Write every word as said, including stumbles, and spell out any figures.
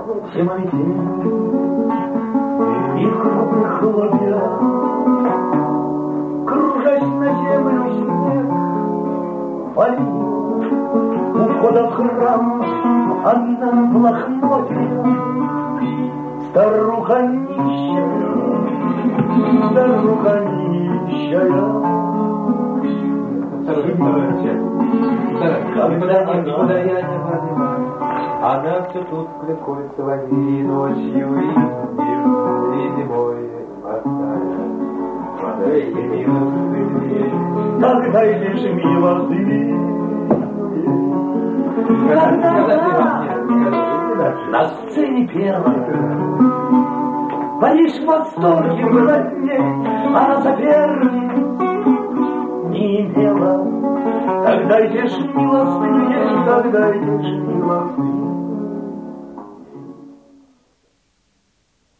Зимой день и в крупных хлопьях, кружась на землю снег, валил у входа в храм одна в лохмотьях. Старуха нищая, старуха нищая. Когда никуда я не поднимаю, она все тут кликой своей ночью и зимой морская. Подайте милостыню, Дайте же милостыню. На сцене первая, Париж в восторге был от ней, она соперник не имела. Так дайте ж милостыню, ей, так дайте ж милостыню.